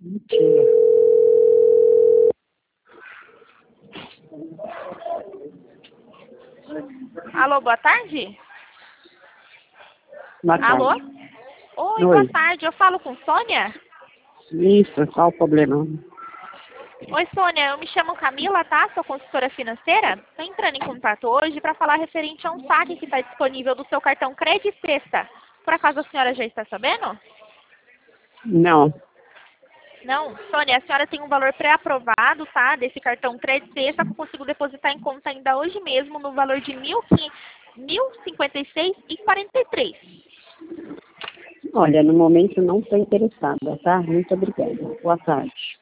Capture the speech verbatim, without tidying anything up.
Mentira. Alô, boa tarde? Boa tarde. Alô? Oi, Oi. boa tarde. Eu falo com Sônia? Isso, qual o problema? Oi, Sônia. Eu me chamo Camila, tá? Sou consultora financeira. Estou entrando em contato hoje para falar referente a um saque que está disponível do seu cartão Credit Sexta. Por acaso a senhora já está sabendo? Não. Não? Sônia, a senhora tem um valor pré-aprovado, tá? Desse cartão Credit Sexta que eu consigo depositar em conta ainda hoje mesmo no valor de mil e cinquenta e seis reais e quarenta e três centavos. Olha, no momento não estou interessada, tá? Muito obrigada. Boa tarde.